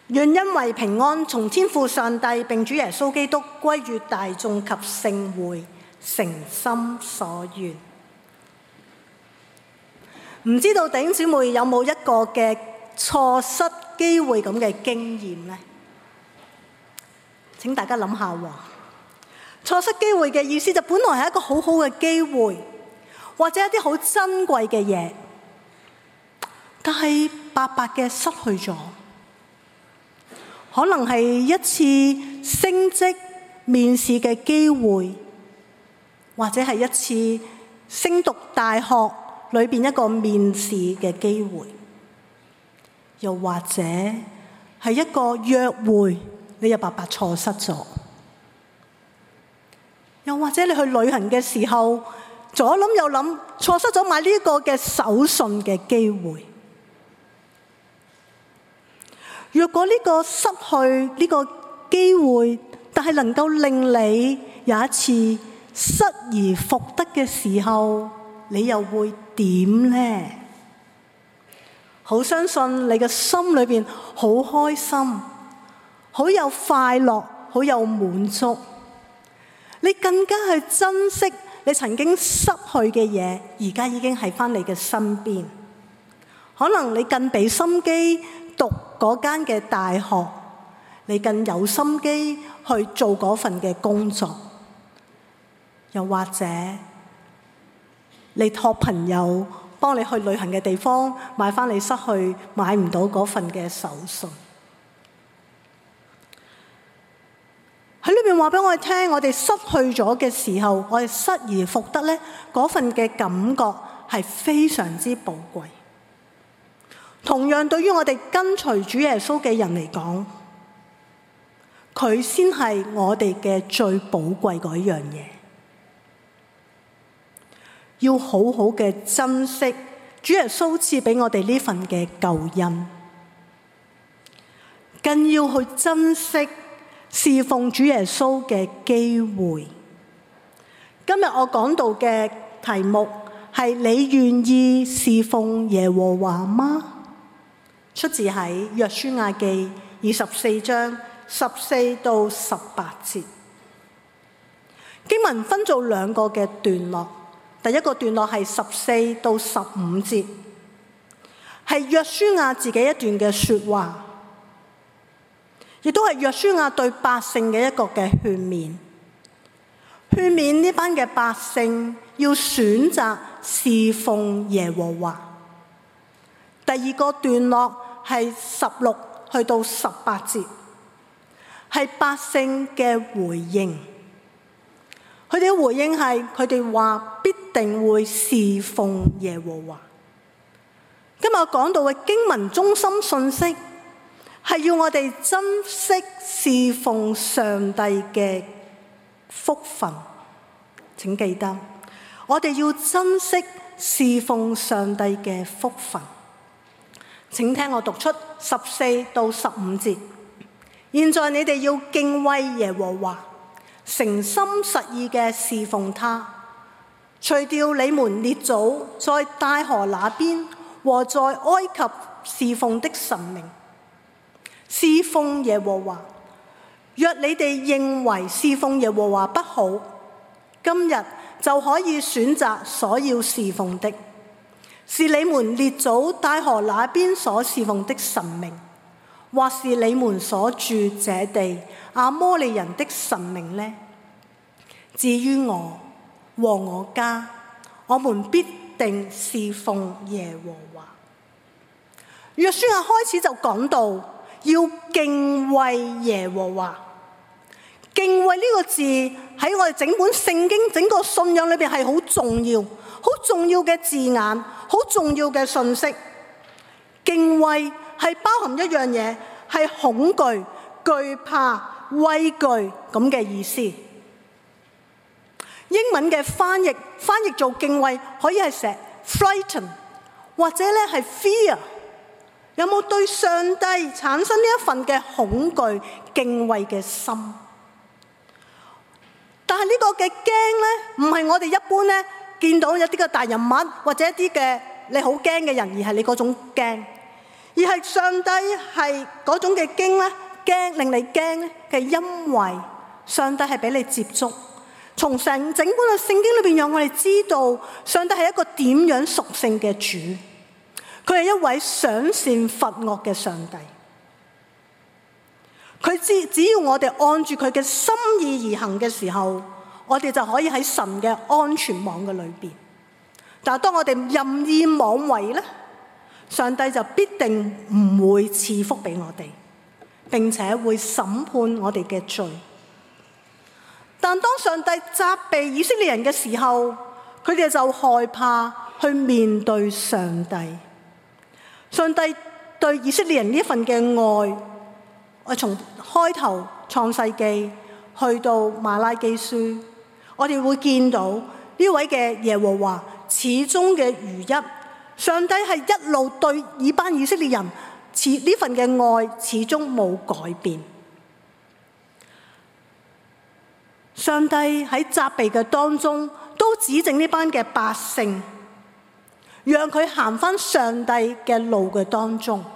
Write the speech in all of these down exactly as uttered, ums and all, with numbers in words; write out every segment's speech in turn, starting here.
願因為平安從天父上帝並主耶穌基督歸於大眾及聖會，誠心所願。唔知道弟兄姊妹有冇一個嘅錯失機會咁嘅經驗呢？請大家諗下喎。錯失機會嘅意思就本來係一個好好嘅機會，或者一啲好珍貴嘅嘢，但係白白嘅失去咗。可能係一次升職面試嘅機會，或者係一次升讀大學裏邊一個面試嘅機會，又或者係一個約會，你又白白錯失咗。又或者你去旅行嘅時候，左諗右諗，錯失咗買呢個嘅手信嘅機會。若果呢個失去呢個機會，但係能夠令你有一次失而復得嘅時候，你又會點呢？好相信你嘅心裏邊好開心，好有快樂，好有滿足。你更加去珍惜你曾經失去嘅嘢，而家已經喺返你嘅身邊。可能你更俾心機讀嗰間嘅大學，你更有心機去做嗰份嘅工作，又或者你託朋友幫你去旅行嘅地方買返你失去買唔到嗰份嘅手信。喺裏邊話俾我哋聽，我哋失去咗嘅時候，我哋失而復得呢，嗰份嘅感覺係非常之寶貴。同樣對於我哋跟隨主耶穌嘅人嚟講，佢先係我哋嘅最寶貴嗰樣嘢。要好好嘅珍惜主耶穌賜俾我哋呢份嘅救恩，更要去珍惜侍奉主耶穌嘅機會。今日我講到嘅題目係：你願意侍奉耶和華嗎？出自喺約書亞記二十四章十四到十八節。經文分做兩個嘅段落，第一個段落係十四到十五節，係約書亞自己一段嘅說話，亦都係約書亞對百姓嘅一個嘅勸勉，勸勉呢班嘅百姓要選擇侍奉耶和華。第二個段落係十六去到十八節，係百姓嘅回應。佢哋嘅回應係佢哋話必定會侍奉耶和華。今日我講到嘅經文中心信息係要我哋珍惜侍奉上帝嘅福分。請記得，我哋要珍惜侍奉上帝嘅福分。請聽我讀出十四到十五節。現在你哋要敬畏耶和華，誠心實意嘅侍奉他，除掉你們列祖在大河那邊和在埃及侍奉的神明，侍奉耶和華。若你哋認為侍奉耶和華不好，今日就可以選擇所要侍奉的，是你們列祖大河那邊所侍奉的神明，或是你們所住這地亞摩利人的神明呢？至於我和我家，我們必定侍奉耶和華。約書亞開始就講到要敬畏耶和華。敬畏呢個字喺我哋整本聖經整個信仰裏邊係好重要好重要嘅字眼，好重要嘅信息。敬畏係包含一樣嘢，係恐懼、懼怕、畏懼咁嘅意思。英文嘅翻譯翻譯做敬畏可以係寫 frighten 或者咧係 fear。有冇對上帝產生呢一份嘅恐懼敬畏嘅心？但係呢個嘅驚咧，唔係我哋一般咧見到有啲嘅大人物或者一啲嘅你好驚嘅人，而係你嗰種驚， 而係上帝係嗰種嘅驚咧，驚令你驚咧嘅，因為上帝係俾你接觸。從成整本嘅聖經裏邊，讓我哋知道上帝係一個點樣屬性嘅主。佢係一位賞善罰惡嘅上帝。佢知只要我哋按住佢嘅心意而行嘅時候，我哋就可以喺神嘅安全網嘅裏邊。但係當我哋任意妄為咧，上帝就必定唔會賜福俾我哋，並且會審判我哋嘅罪。但當上帝責備以色列人嘅時候，佢哋就害怕去面對上帝。上帝對以色列人呢一份嘅愛，我從開頭創世記去到馬拉基書，我哋會見到呢位嘅耶和華始終嘅如一。上帝係一路對以班以色列人似呢份嘅愛始終冇改變。上帝喺責備嘅當中都指正呢班嘅百姓，讓佢行返上帝嘅路嘅當中。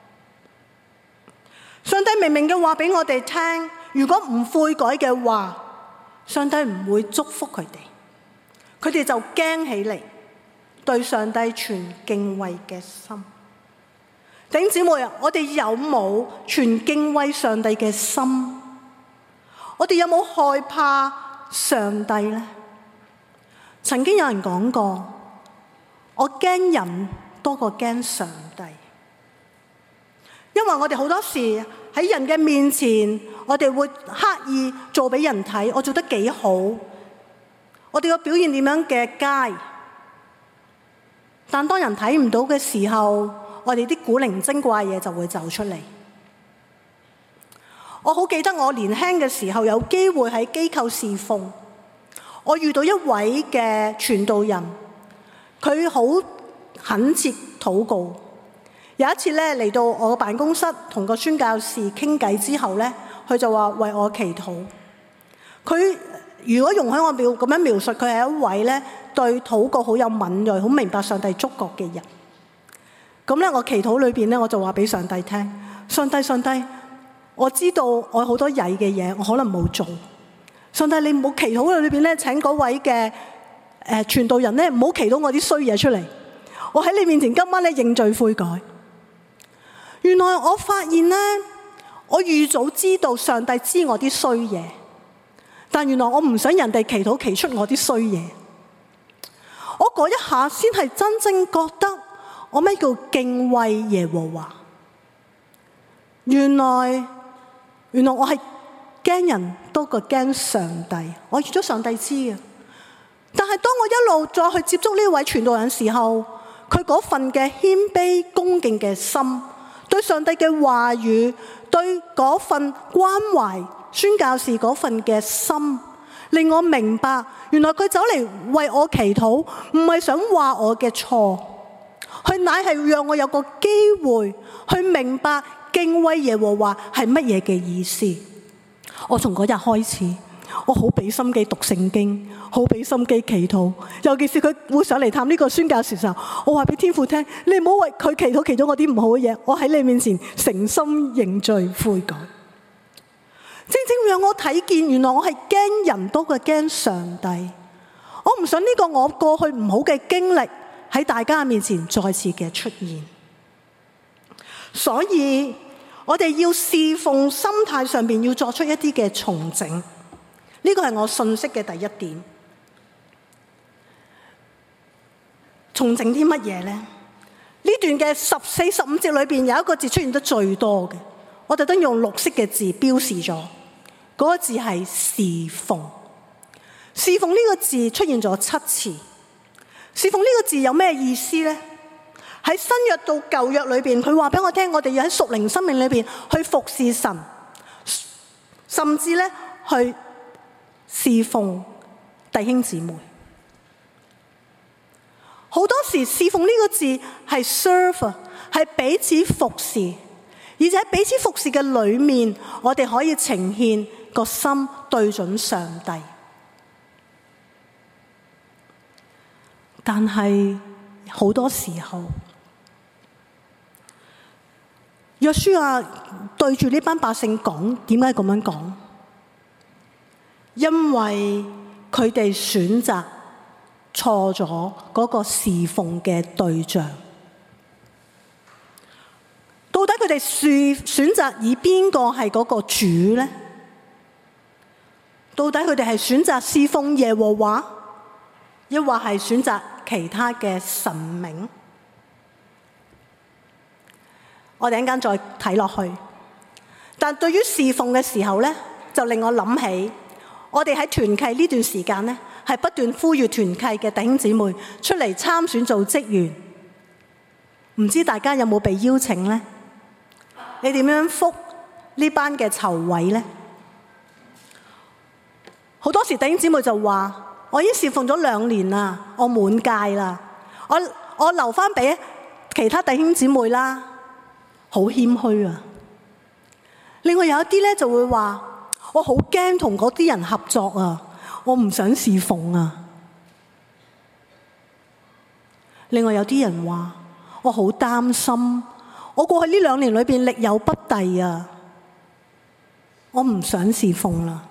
上帝明明嘅話俾我哋聽，如果唔悔改嘅話，上帝唔會祝福佢哋，佢哋就驚起嚟，對上帝存敬畏嘅心。弟兄姊妹啊，我哋有冇存敬畏上帝嘅心？我哋有冇害怕上帝呢？曾經有人講過，我驚人多過驚上帝，因為我哋好多時喺人嘅面前，我哋會刻意做俾人睇，我做得幾好，我哋個表現點樣嘅佳。但當人睇唔到嘅時候，我哋啲古靈精怪嘢就會走出嚟。我好記得我年輕嘅時候有機會喺機構侍奉，我遇到一位嘅傳道人，佢好懇切禱告。有一次咧嚟到我辦公室同個宣教士傾偈之後咧，佢就話為我祈禱。佢如果容許我描咁樣描述，佢係一位咧對禱告好有敏銳、好明白上帝觸覺嘅人。咁咧我祈禱裏邊咧，我就話俾上帝聽：上帝，上帝，我知道我好多曳嘅嘢，我可能冇做。上帝，你唔好祈禱裏邊咧，請嗰位嘅誒傳道人咧，唔好祈禱我啲衰嘢出嚟。我喺你面前今晚咧認罪悔改。原來我發現咧，我預早知道上帝知我啲衰嘢，但原來我唔想人哋祈禱祈出我啲衰嘢。我嗰一下先係真正覺得我咩叫敬畏耶和華。原來原來我係驚人多過驚上帝，我預咗上帝知嘅。但係當我一路再去接觸呢位傳道人時候，佢嗰份嘅謙卑恭敬嘅心，對上帝嘅話語，對嗰份關懷宣教士嗰份嘅心，令我明白，原來佢走嚟為我祈禱，唔係想話我嘅錯，佢乃係讓我有個機會去明白敬畏耶和華係乜嘢嘅意思。我從嗰日開始，我好俾心機讀聖經，好俾心機祈禱。尤其是佢會上嚟探呢個宣教士時候，我話俾天父聽：你唔好為佢祈禱，祈咗我啲唔好嘅嘢。我喺你面前誠心認罪悔改。正正讓我睇見，原來我係驚人多過驚上帝。我唔想呢個我過去唔好嘅經歷喺大家面前再次嘅出現。所以我哋要侍奉心態上面要作出一啲嘅重整。呢個係我信息嘅第一點。重整啲乜嘢呢？呢段嘅十四、十五節裏邊有一個字出現得最多嘅，我特登用綠色嘅字標示咗，嗰個字係侍奉。侍奉呢個字出現咗七次。侍奉呢個字有咩意思呢？喺新約到舊約裏邊，佢話俾我聽，我哋要喺屬靈生命裏邊去服侍神，甚至咧去侍奉弟兄姊妹。好多時侍奉呢個字係 serve， 係彼此服侍，而且彼此服侍嘅裏面，我哋可以呈現個心對準上帝。但係好多時候， 約書亞對住呢班百姓講，點解咁樣講？因為佢哋選擇錯咗嗰個侍奉嘅對象。到底佢哋選選擇以邊個係嗰個主呢？到底佢哋係選擇侍奉耶和華，抑或係選擇其他嘅神明？我哋一陣間再睇落去。但對於侍奉嘅時候呢，就令我諗起我哋喺團契呢段時間呢，係不斷呼籲團契嘅弟兄姊妹出嚟參選做職員。唔知大家有冇被邀請呢？你點樣覆呢班嘅籌委呢？好多時弟兄姊妹就話：我已經侍奉咗兩年啦，我滿屆啦，我我留翻俾其他弟兄姊妹啦，好謙虛啊。另外有一啲咧就會話：我好驚同嗰啲人合作啊，我唔想侍奉啊。另外有啲人話：我好擔心，我過去呢兩年裏邊力有不逮啊，我唔想侍奉啦。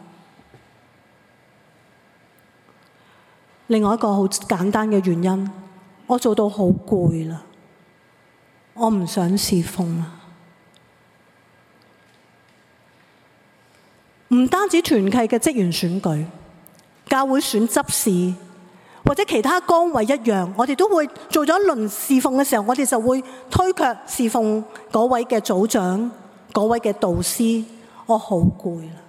另外一個好簡單嘅原因，我做到好攰啦，我唔想侍奉啦。唔單止團契嘅職員選舉、教會選執事或者其他崗位一樣，我哋都會做咗一輪侍奉嘅時候，我哋就會推卻侍奉嗰位嘅組長、嗰位嘅導師。我好攰啦。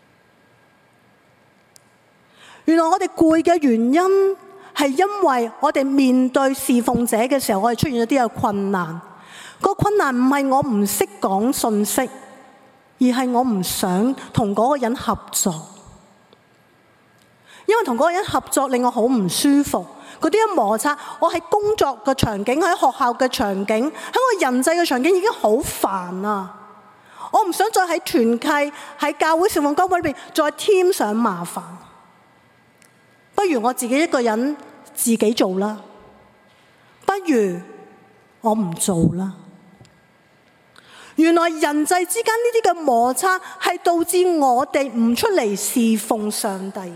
原來我哋攰嘅原因係因為我哋面對侍奉者嘅時候，我哋出現咗啲嘅困難。個困難唔係我唔識講信息，而係我唔想同嗰個人合作。因為同嗰個人合作令我好唔舒服，嗰啲嘅摩擦，我喺工作嘅場景、喺學校嘅場景、喺我人際嘅場景已經好煩啊！我唔想再喺團契、喺教會侍奉崗位裏邊再添上麻煩。不如我自己一個人自己做啦，不如我唔做啦。原來人際之間呢啲嘅摩擦係導致我哋唔出嚟侍奉上帝。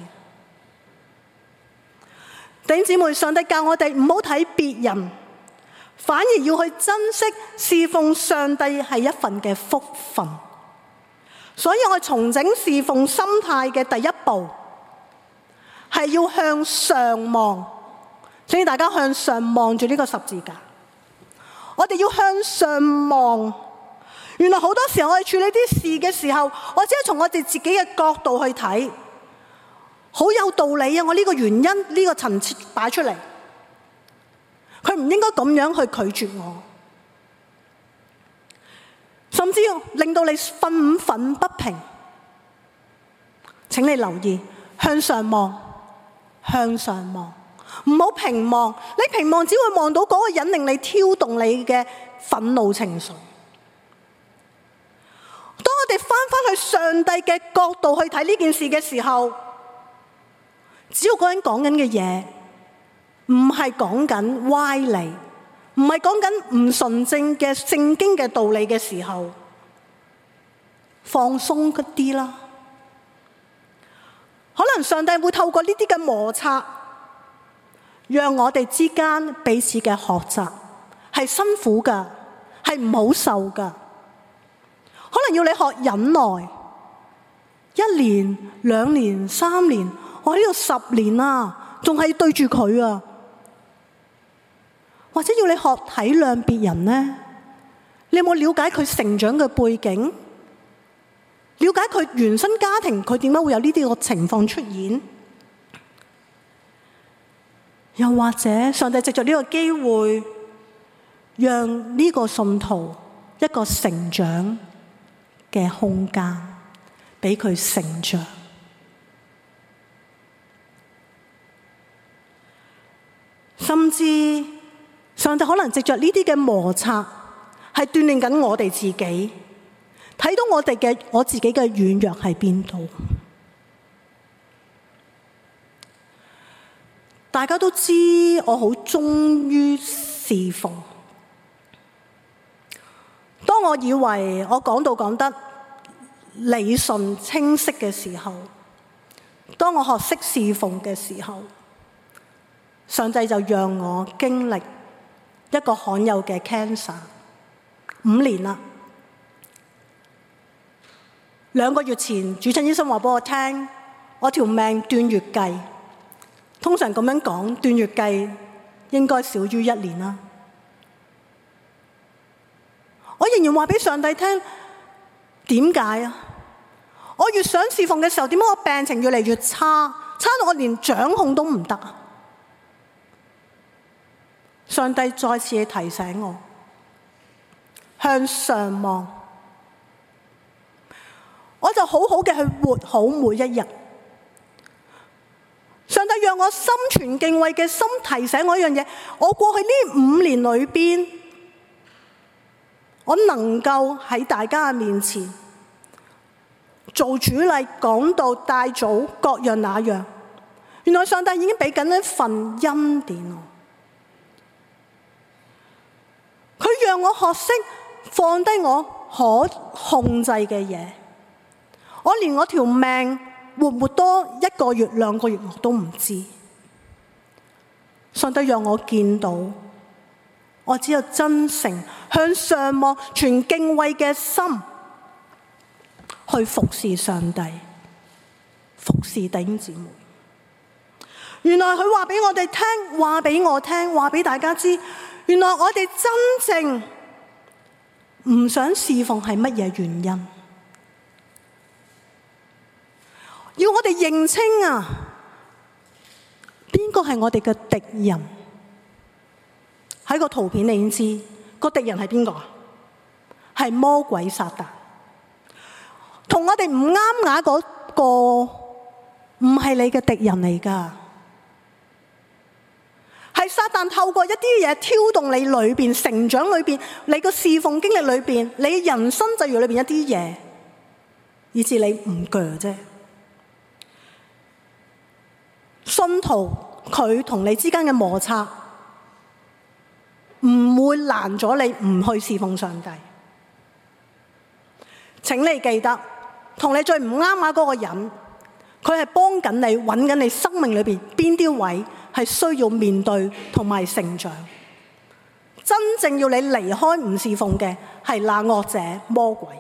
弟兄姊妹，上帝教我哋唔好睇別人，反而要去珍惜侍奉上帝係一份嘅福分。所以我重整侍奉心態嘅第一步，係要向上望，所以大家向上望住呢個十字架。我哋要向上望。原來好多時候我哋處理啲事嘅時候，我只係從我哋自己嘅角度去睇，好有道理啊！我呢個原因呢、呢個層次擺出嚟，佢唔應該咁樣去拒絕我，甚至令到你憤憤不平。請你留意，向上望。向上望，唔好平望。你平望只會望到嗰個人，令你挑動你嘅憤怒情緒。當我哋翻返去上帝嘅角度去睇呢件事嘅時候，只要嗰人講緊嘅嘢唔係講緊歪理，唔係講緊唔純正嘅聖經嘅道理嘅時候，放鬆一啲啦。可能上帝會透過呢啲嘅摩擦，讓我哋之間彼此嘅學習係辛苦噶，係唔好受噶。可能要你學忍耐，一年、兩年、三年，我喺度十年啊，仲係對住佢啊。或者要你學體諒別人呢？你有冇了解佢成長嘅背景？了解佢原生家庭，佢點解會有呢啲個情況出現？又或者上帝藉着呢個機會，讓呢個信徒一個成長嘅空間，俾佢成長。甚至上帝可能藉着呢啲嘅摩擦，係鍛鍊緊我哋自己。睇到我哋嘅我自己嘅軟弱喺邊度？大家都知我好忠於侍奉。當當我以為我講道講得理順清晰嘅時候，當我學識侍奉嘅時候，上帝就讓我經歷一個罕有嘅 cancer， 五年啦。兩個月前，主診醫生話俾我聽，我條命斷月計。通常咁樣講，斷月計應該少於一年啦。我仍然話俾上帝聽，點解啊？我越想侍奉嘅時候，點解我病情越嚟越差，差到我連掌控都唔得啊？上帝再次提醒我，向上望。我就好好嘅去活好每一日。上帝讓我心存敬畏嘅心提醒我一樣嘢，我過去呢五年裏邊，我能夠喺大家嘅面前做主禮、講道、帶組各樣那樣，原來上帝已經俾緊一份恩典我。佢讓我學識放低我可控制嘅嘢。我連我條命活唔活多一個月兩個月我都唔知。上帝讓我見到，我只有真誠向上望，存敬畏嘅心去服侍上帝，服侍弟兄姊妹。原來佢話俾我哋聽，話俾我聽，話俾大家知，原來我哋真正唔想侍奉係乜嘢原因？要我哋認清啊，邊個係我哋嘅敵人？喺個圖片你已經知，個敵人係邊個啊？係魔鬼撒旦。同我哋唔啱眼嗰個，唔係你嘅敵人嚟㗎，係撒旦透過一啲嘢挑動你裏邊成長裏邊，你個侍奉經歷裏邊，你人生際遇裏邊一啲嘢，以致你唔鋸啫。信徒佢同你之間嘅摩擦唔會攔咗你唔去侍奉上帝。請你記得，同你最唔啱啊嗰個人，佢係幫緊你揾緊你生命裏邊邊啲位係需要面對同埋成長。真正要你離開唔侍奉嘅係那惡者魔鬼。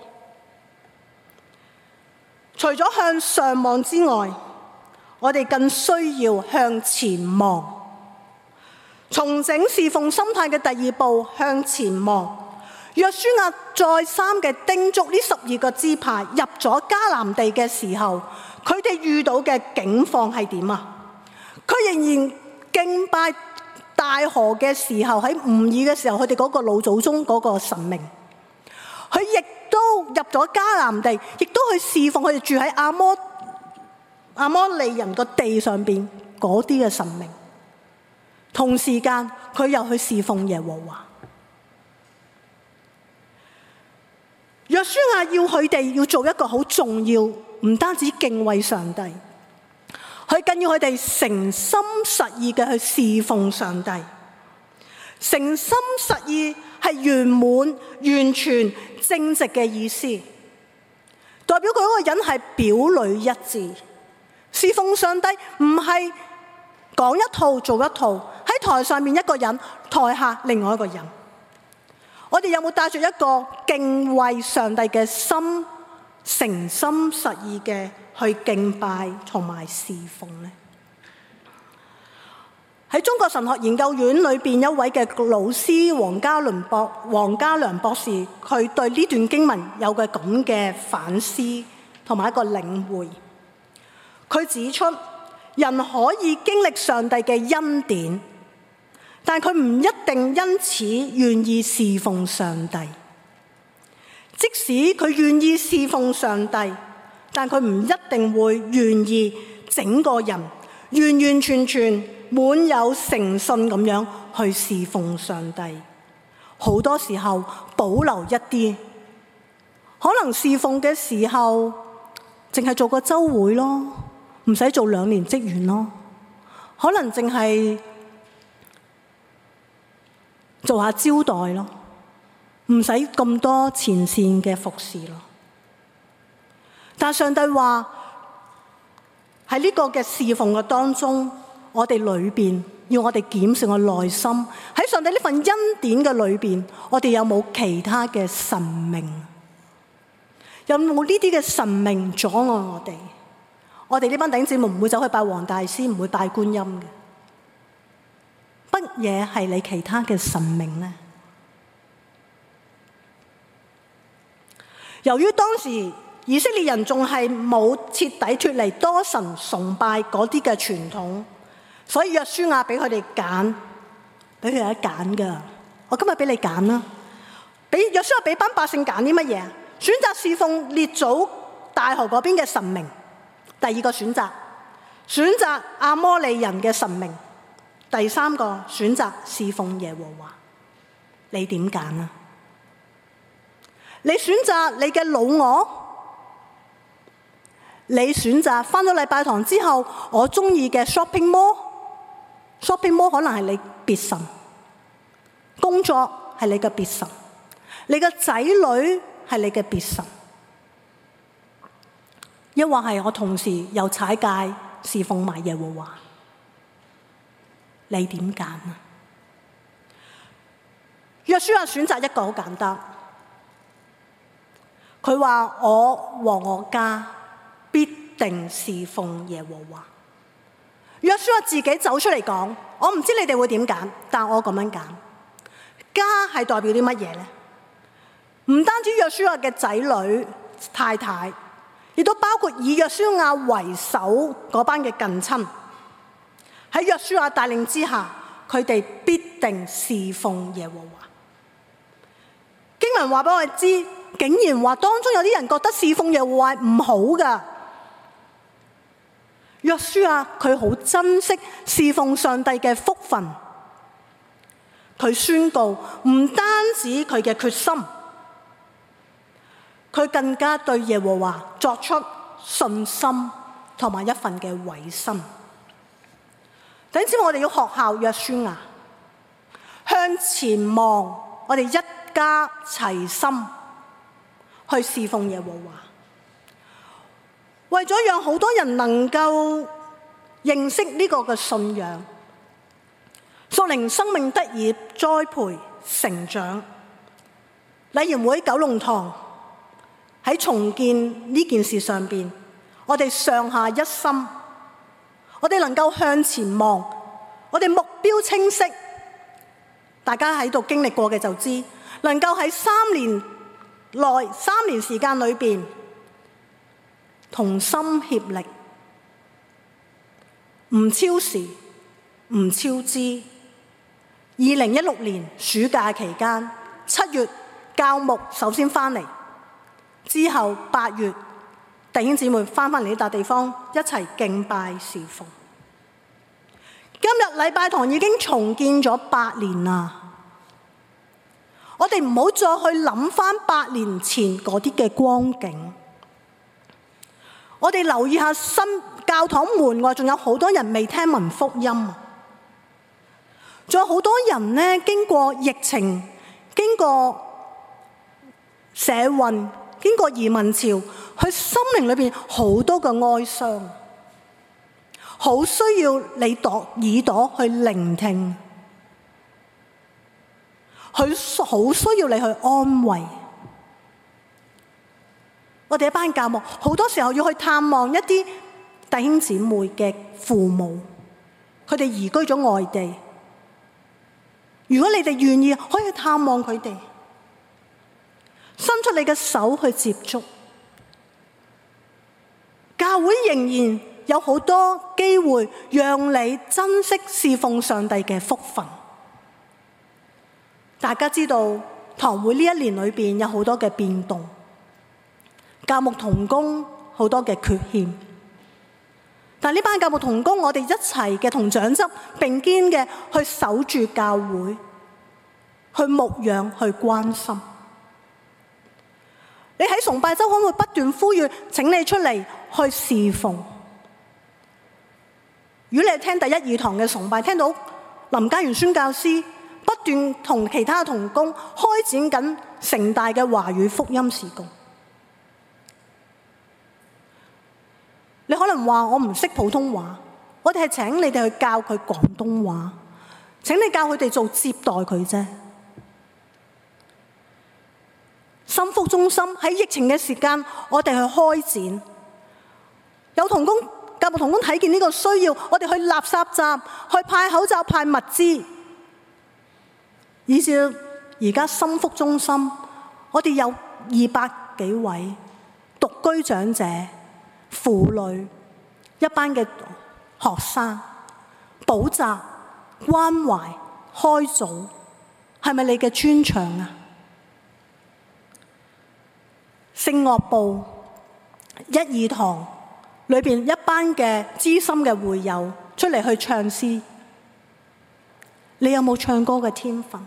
除咗向上望之外，我哋更需要向前望，重整侍奉心態嘅第二步，向前望。約書亞再三嘅叮囑呢十二個支派入咗迦南地嘅時候，佢哋遇到嘅境況係點啊？佢仍然敬拜大河嘅時候，喺吾爾嘅時候，佢哋嗰個老祖宗嗰個神明，佢亦都入咗迦南地，亦都去侍奉佢哋住喺亞摩亞摩利人個地上邊嗰啲嘅神明，同時間佢又去侍奉耶和華。約書亞要佢哋要做一個好重要，唔單止敬畏上帝，佢更要佢哋誠心實意嘅去侍奉上帝。誠心實意係圓滿、完全、正直嘅意思，代表佢嗰個人係表裏一致。侍奉上帝唔係講一套做一套，喺台上面一個人，台下另外一個人。我哋有冇帶住一個敬畏上帝嘅心，誠心實意嘅去敬拜同埋侍奉呢？喺中國神學研究院裏邊，一位嘅老師黃家倫博黃家良博士，佢對呢段經文有個咁嘅反思同埋一個領會。佢指出，人可以經歷上帝嘅恩典，但佢唔一定因此願意侍奉上帝。即使佢願意侍奉上帝，但佢唔一定會願意整個人完完全全滿有誠信咁樣去侍奉上帝。好多時候保留一啲，可能侍奉嘅時候淨係做個週會咯，唔使做兩年職員咯，可能淨係做下招待咯， 唔使咁多前線嘅服侍咯。但上帝話喺呢個嘅侍奉嘅當中，我哋裏邊要我哋檢視我內心，喺上帝呢份恩典嘅裏邊，我哋有冇其他嘅神明？有冇呢啲嘅神明阻礙我哋？我哋呢班弟兄姊妹唔會走去拜黃大仙，唔會拜觀音嘅。乜嘢係你其他嘅神明呢？由於當時以色列人仲係冇徹底脫離多神崇拜嗰啲嘅傳統，所以約書亞俾佢哋揀，俾佢哋一揀㗎。我今日俾你揀啦，俾約書亞俾班百姓揀啲乜嘢？選擇侍奉列祖大河嗰邊嘅神明。第二個選擇，選擇亞摩利人嘅神明。第三個選擇侍奉耶和華。你點揀啊？你選擇你嘅老我？你選擇返咗禮拜堂之後，我中意嘅 shopping mall？shopping mall 可能係你別神，工作係你嘅別神，你嘅仔女係你嘅別神，抑或係我同時又踩界侍奉埋耶和華？你點揀啊？約書亞選擇一個好簡單，佢話我和我家必定侍奉耶和華。約書亞自己走出嚟講，我唔知你哋會點揀，但我咁樣揀。家係代表啲乜嘢呢？唔單止約書亞嘅仔女太太，亦都包括以約書亞為首嗰班嘅近親。喺約書亞帶領之下，佢哋必定侍奉耶和華。經文話俾我哋知，竟然話當中有啲人覺得侍奉耶和華唔好噶。約書亞佢好珍惜侍奉上帝嘅福分，佢宣告唔單止佢嘅決心，佢更加對耶和華作出信心同埋一份嘅委身。弟兄姊妹，我哋要學效約書亞，向前望，我哋一家齊心去侍奉耶和華。為咗讓好多人能夠認識呢個嘅信仰，屬靈生命得以栽培成長，禮賢會九龍塘喺重建呢件事上邊，我哋上下一心，我哋能夠向前望，我哋目標清晰。大家喺度經歷過嘅就知，能夠喺三年內三年時間裏邊同心協力，唔超時，唔超支。二零一六年暑假期間，七月教牧首先返嚟，之後八月弟兄姊妹返返嚟呢笪地方一齊敬拜侍奉。今日禮拜堂已經重建咗八年啦，我哋唔好再去諗返八年前嗰啲嘅光景。我哋留意下新教堂門外仲有好多人未聽聞福音，仲有好多人呢，經過疫情，經過社運，經過移民潮，佢心靈裏邊好多嘅哀傷，好需要你朵耳朵去聆聽，佢好需要你去安慰。我哋一班教牧好多時候要去探望一啲弟兄姊妹嘅父母，佢哋移居咗外地。如果你哋願意，可以去探望佢哋，伸出你嘅手去接觸。教會仍然有好多機會讓你珍惜侍奉上帝嘅福分。大家知道堂會呢一年裏邊有好多嘅變動，教牧同工好多嘅缺陷，但呢班教牧同工，我哋一齊嘅同長執並肩嘅去守住教會，去牧養，去關心。你喺崇拜週刊會不斷呼籲，請你出嚟去侍奉。如果你係聽第一二堂嘅崇拜，聽到林嘉源宣教師不斷同其他同工開展緊城大嘅華語福音事工。你可能話我唔識普通話，我哋係請你哋去教佢廣東話，請你教佢哋做接待佢啫。心腹中心喺疫情嘅時間，我哋去開展，有同工教牧同工睇見呢個需要，我哋去垃圾站去派口罩、派物資，以至而家心腹中心，我哋有二百幾位獨居長者、婦女、一班嘅學生、補習、關懷、開組，係咪你嘅專長啊？聖樂部一二堂裏邊一班嘅資深嘅會友出嚟去唱詩，你有冇唱歌嘅天分？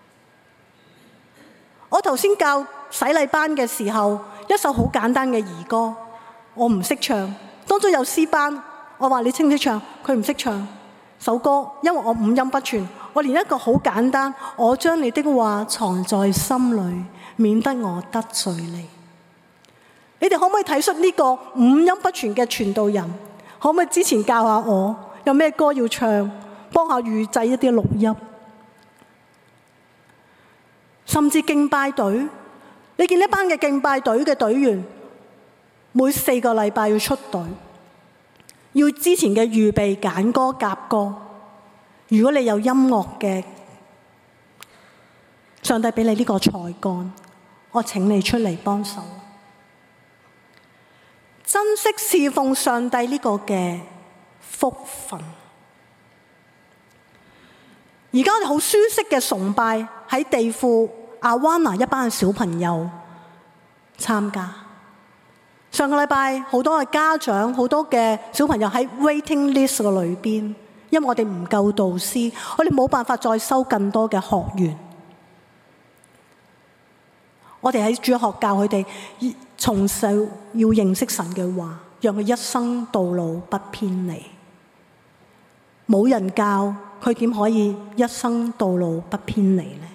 我頭先教洗禮班嘅時候，一首好簡單嘅兒歌，我唔識唱。當中有詩班，我話你識唔識唱？佢唔識唱首歌，因為我五音不全。我連一個好簡單，我將你的話藏在心裏，免得我得罪你。你哋可唔可以睇出呢個五音不全嘅傳道人？可唔可以之前教下我有咩歌要唱，幫下預製一啲錄音？甚至敬拜隊，你見一班嘅敬拜隊嘅隊員，每四個禮拜要出隊，要之前嘅預備揀歌夾歌。如果你有音樂嘅，上帝俾你呢個才幹，我請你出嚟幫手。珍惜侍奉上帝呢個嘅福分。而家我哋好舒適嘅崇拜喺地庫阿灣拿一班嘅小朋友參加。上個禮拜好多嘅家長，好多嘅小朋友喺 waiting list 嘅裏邊，因為我哋唔夠導師，我哋冇辦法再收更多嘅學員。我哋喺主學教佢哋從小要認識神嘅話，讓佢一生道路不偏離。冇人教佢點可以一生道路不偏離呢？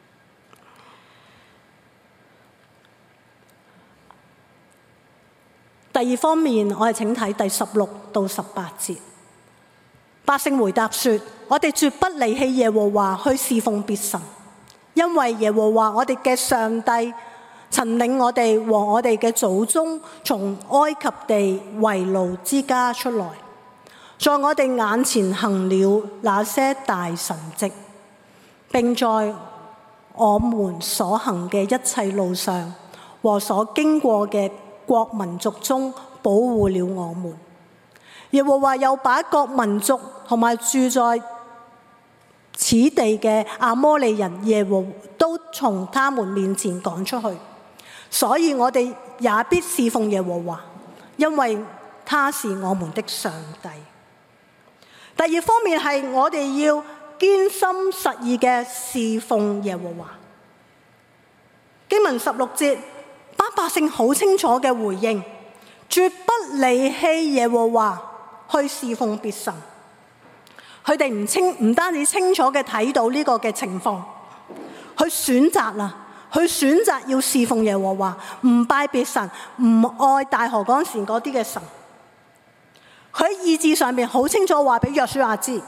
第二方面，我哋請睇第十六到十八節。百姓回答說：我哋絕不離棄耶和華去侍奉別神，因為耶和華我哋嘅上帝曾領我哋和我哋嘅祖宗從埃及地為奴之家出來，在我哋眼前行了那些大神蹟，並在我們所行嘅一切路上和所經過嘅國民族中保護了我們。耶和華又把各民族同埋住在此地嘅亞摩利人耶和都從他們面前趕出去，所以我哋也必侍奉耶和華，因為他是我們的上帝。第二方面係我哋要堅心實意嘅侍奉耶和華。經文十六節，班百姓好清楚嘅回應，絕不離棄耶和華去侍奉別神。佢哋唔清唔單止清楚嘅睇到呢個嘅情況，佢選擇啦，佢選擇要侍奉耶和華，唔拜別神，唔愛大河嗰陣時嗰啲嘅神。佢喺意志上面好清楚話俾約書亞知，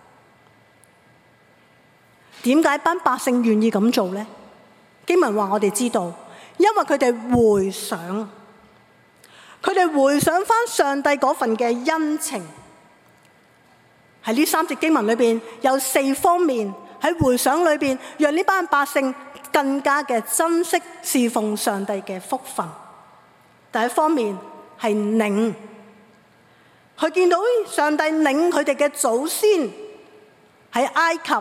點解班百姓願意咁做呢？經文話我哋知道，因為佢哋回想，佢哋回想翻上帝嗰份嘅恩情。喺呢三節經文裏邊有四方面，喺回想裏邊，讓呢班百姓更加嘅珍惜侍奉上帝嘅福分。第一方面係領，佢見到上帝領佢哋嘅祖先喺埃及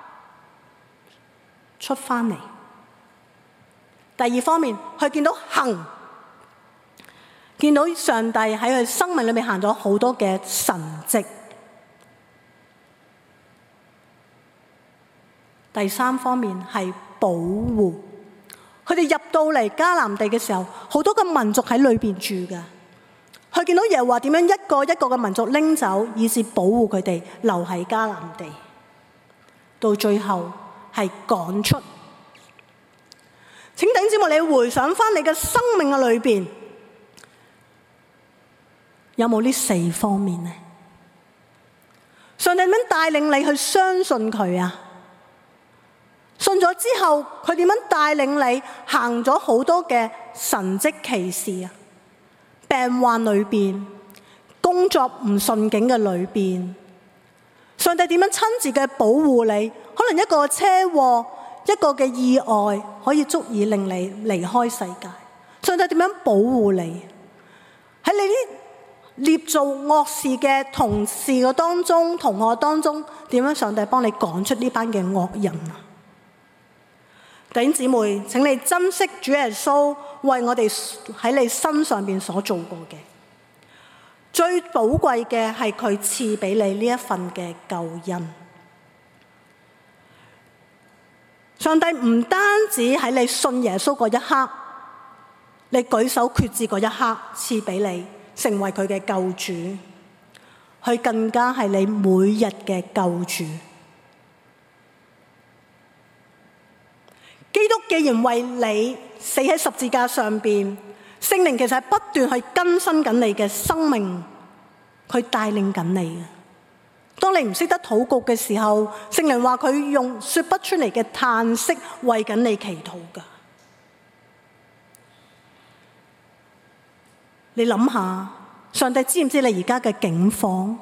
出翻嚟。第二方面，佢見到行，見到上帝喺佢生命裏面行咗好多嘅神蹟。第三方面係保護，佢哋入到嚟迦南地嘅時候，好多嘅民族喺裏邊住㗎。佢見到耶和華點樣一個一個嘅民族拎走，以致保護佢哋留喺迦南地。到最後係趕出。請弟兄姊妹，你回想翻你嘅生命嘅裏邊，有冇呢四方面呢？上帝點樣帶領你去相信佢啊？信咗之後，佢點樣帶領你行咗好多嘅神蹟奇事啊？病患裏邊，工作唔順境嘅裏邊，上帝點樣親自嘅保護你？可能一個車禍，一個嘅意外，可以足以令你離開世界。上帝點樣保護你？喺你啲捏造惡事嘅同事嘅當中、同學當中，點樣上帝幫你趕出呢班嘅惡人啊？弟兄姊妹，請你珍惜主耶穌為我哋喺你身上邊所做過嘅。最寶貴嘅係佢賜俾你呢一份嘅救恩。上帝唔單止喺你信耶穌嗰一刻，你舉手決志嗰一刻賜俾你成為佢嘅救主，佢更加係你每日嘅救主。基督既然為你死喺十字架上邊，聖靈其實係不斷去更新緊你嘅生命，佢帶領緊你嘅。當你唔識得禱告嘅時候，聖靈話佢用說不出嚟嘅嘆息為緊你祈禱㗎。你諗下，上帝知唔知你而家嘅境況？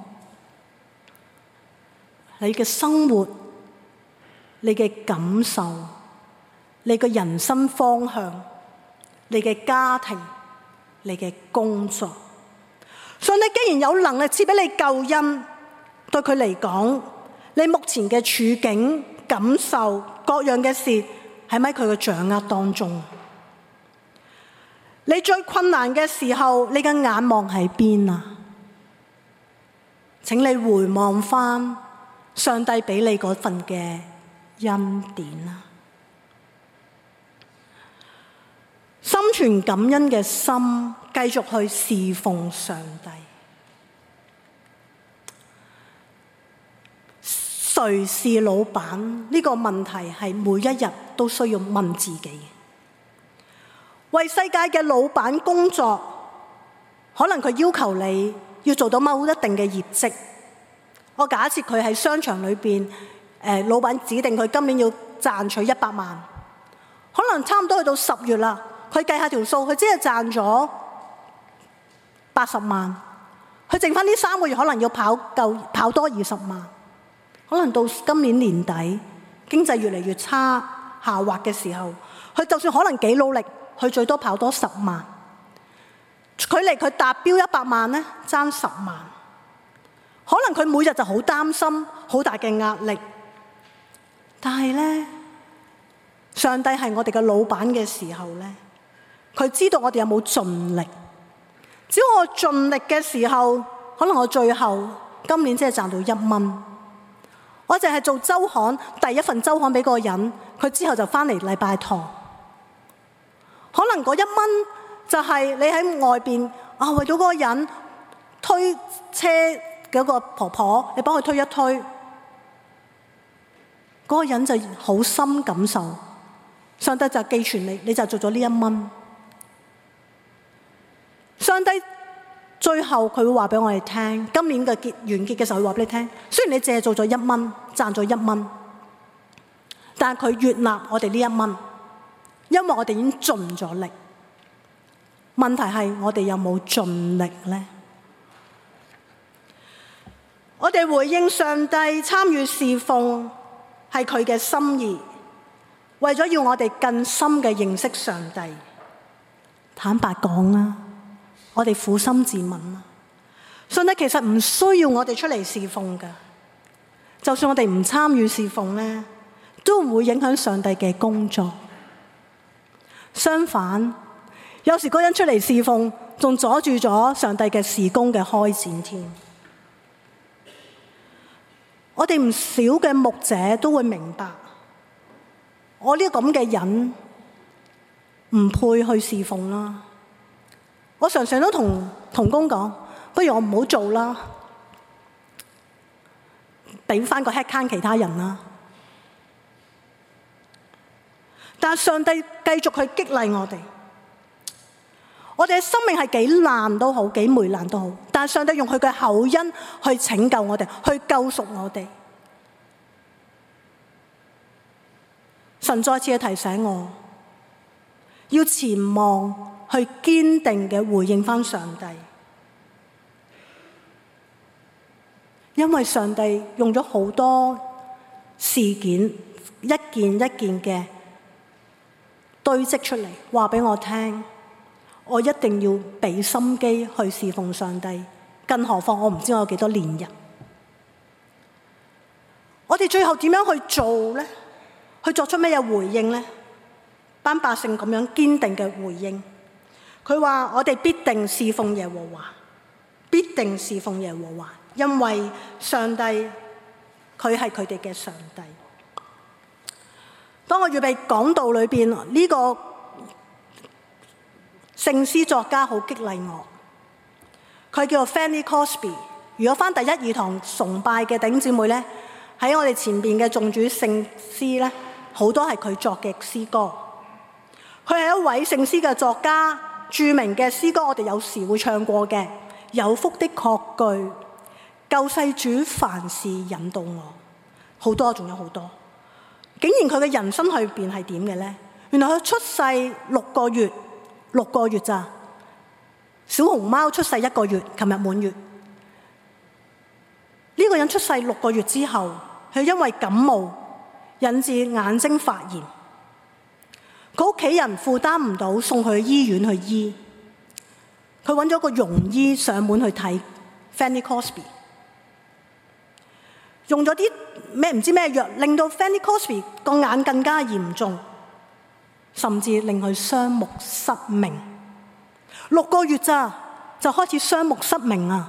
你嘅生活，你嘅感受，你嘅人生方向，你嘅家庭，你嘅工作。上帝既然有能力賜俾你救恩，對佢嚟講，你目前嘅處境、感受、各樣嘅事，係咪喺佢嘅掌握當中？你最困難嘅時候，你嘅眼望喺邊啊？請你回望返上帝俾你嗰份嘅恩典啊！心存感恩嘅心，繼續去侍奉上帝。誰是老闆？呢個問題係每一日都需要問自己嘅。為世界嘅老闆工作，可能佢要求你要做到某一定嘅業績。我假設佢喺商場裏邊，誒，老闆指定佢今年要賺取一百萬，可能差唔多去到十月啦，佢計下條數，佢只係賺咗八十萬，佢剩翻呢三個月可能要跑夠跑多二十萬。可能到今年年底經濟越嚟越差下滑嘅時候，佢就算可能幾努力，佢最多跑多十萬，距離佢達標一百萬呢，爭十萬。可能佢每日就好擔心，好大嘅壓力。但係呢，上帝係我哋嘅老闆嘅時候呢，佢知道我哋有冇盡力。只要我盡力嘅時候，可能我最後今年只係賺到一蚊。我淨係做週刊，第一份週刊俾嗰個人，佢之後就返嚟禮拜堂。可能嗰一蚊就係你喺外邊啊，為咗嗰個人推車嗰個婆婆，你幫佢推一推，嗰個人就好深感受，上帝就寄存你，你就做咗呢一蚊。上帝最後佢會話俾我哋聽，今年嘅結完結嘅時候，佢話俾你聽，雖然你淨係做咗一蚊，賺咗一蚊，但係佢悅納我哋呢一蚊，因為我哋已經盡咗力。問題係我哋有冇盡力呢？我哋回應上帝參與侍奉係佢嘅心意，為咗要我哋更深嘅認識上帝。坦白講啦，我哋苦心自問啦，上帝其實唔需要我哋出嚟侍奉㗎。就算我哋唔參與侍奉呢，都唔會影響上帝嘅工作。相反，有時嗰人出嚟侍奉，仲阻住咗上帝嘅事工嘅開展添。我哋唔少嘅牧者都會明白，我呢個咁嘅人唔配去侍奉啦。我常常都同同工講，不如我唔好做啦，俾翻個 head count 其他人啦。 但上帝繼續去激勵我哋。我哋嘅生命係幾爛都好，幾糜爛都好，但上帝用佢嘅厚恩去拯救我哋，去救贖我哋。神再次去提醒我，要前望，去堅定嘅回應返上帝。因為上帝用咗好多事件，一件一件嘅堆積出嚟，話俾我聽。我一定要俾心機去侍奉上帝，更何況我唔知我有幾多年日。我哋最後點樣去做呢？去作出咩嘢回應呢？班百姓咁樣堅定嘅回應，佢話我哋必定侍奉耶和華，必定侍奉耶和華，因為上帝佢係佢哋嘅上帝。當我預備講道裏邊呢個聖詩作家好激勵我，佢叫做 Fanny Crosby。如果返第一二堂崇拜嘅弟兄姊妹咧，喺我哋前邊嘅頌主聖詩咧，好多係佢作嘅詩歌。佢係一位聖詩嘅作家，著名嘅詩歌我哋有時會唱過嘅《有福的確據》、救世主凡事引導我，好多，仲有好多。竟然佢嘅人生裏邊係點嘅咧？原來佢出世六個月。六個月咋？小熊貓出世一個月，琴日滿月。呢、這個人出世六個月之後，佢因為感冒引致眼睛發炎，佢屋企人負擔唔到，送佢去醫院去醫。佢揾咗個庸醫上門去睇 Fanny Crosby， 用咗啲咩唔知咩藥，令到 Fanny Crosby 個眼更加嚴重。甚至令佢雙目失明，六個月咋就開始雙目失明啊！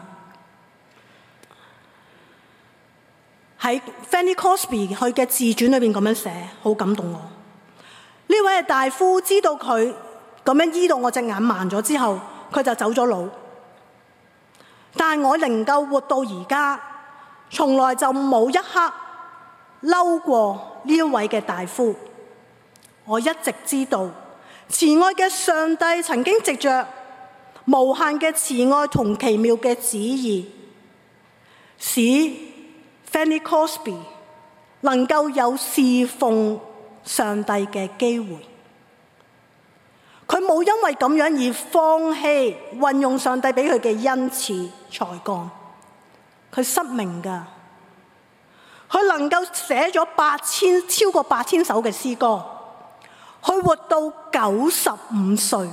喺 Fanny Crosby 佢嘅自傳裏邊咁樣寫，好感動我。呢位大夫知道佢咁樣醫到我隻眼盲咗之後，佢就走咗佬。但係我能夠活到而家，從來就冇一刻嬲過呢一位嘅大夫。我一直知道，慈愛嘅上帝曾經藉着無限嘅慈愛同奇妙嘅旨意，使 Fanny Crosby 能夠有侍奉上帝嘅機會。佢冇因為咁樣而放棄運用上帝俾佢嘅恩賜才幹。佢失明㗎，佢能夠寫咗八千超過八千首嘅詩歌。佢活到九十五歲，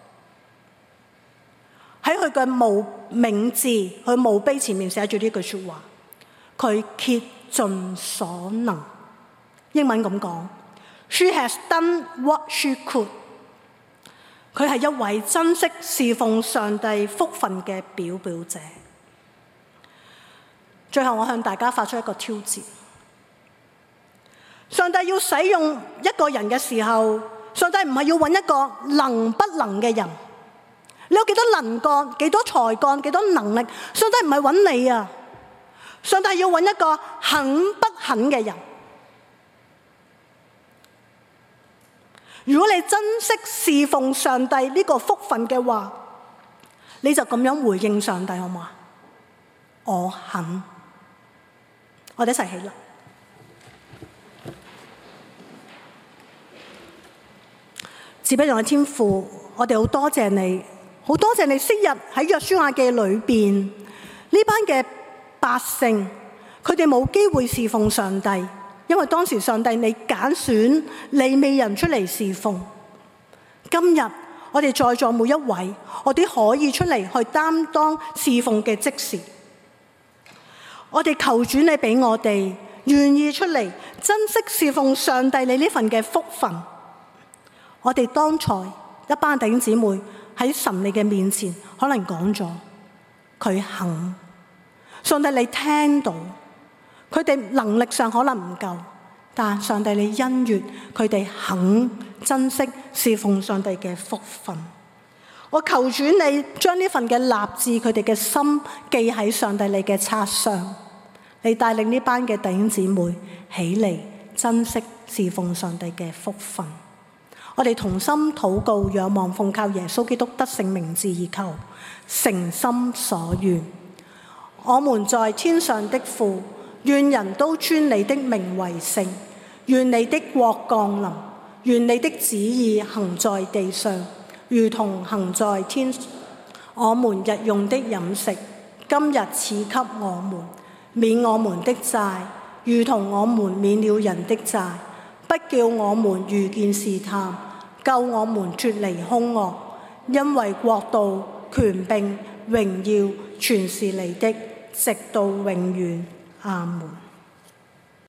喺佢嘅墓銘字，佢墓碑前面寫住呢句說話：佢竭盡所能。英文咁講 ，She has done what she could。佢係一位珍惜侍奉上帝福分嘅表表者。最後，我向大家發出一個挑戰。上帝要使用一個人嘅時候，上帝唔係要揾一個能不能嘅人。你有幾多能幹、幾多才幹、幾多能力，上帝唔係揾你啊！上帝要揾一個肯不肯嘅人。如果你珍惜侍奉上帝呢個福分嘅話，你就咁樣回應上帝好唔好啊？我肯。我哋一齊起立。慈悲嘅天父，我哋好多謝你，好多謝你昔日喺約書亞記裏邊呢班嘅百姓，佢哋冇機會侍奉上帝，因為當時上帝你揀選利未人出嚟侍奉。今日我哋在座每一位，我哋可以出嚟去擔當侍奉嘅職事。我哋求主你俾我哋願意出嚟珍惜侍奉上帝你呢份嘅福分。我哋當才一班弟兄姊妹喺神你嘅面前，可能講咗佢肯，上帝你聽到，佢哋能力上可能唔夠，但上帝你恩悅佢哋肯珍惜侍奉上帝嘅福分。我求主你將呢份嘅立志佢哋嘅心記喺上帝你嘅冊上，你帶領呢班嘅弟兄姊妹起嚟珍惜侍奉上帝嘅福分。 我哋同心禱告，仰望奉靠耶穌基督得勝名字而求，誠心所願。我們在天上的父，願人都尊你的名為聖。願你的國降臨，願你的旨意行在地上，如同行在天上。我們日用的飲食，今日賜給我們，免我們的債，如同我們免了人的債。不叫我們遇見試探，救我們脫離兇惡。因為國度、權柄、榮耀，全是你的，直到永遠。阿門。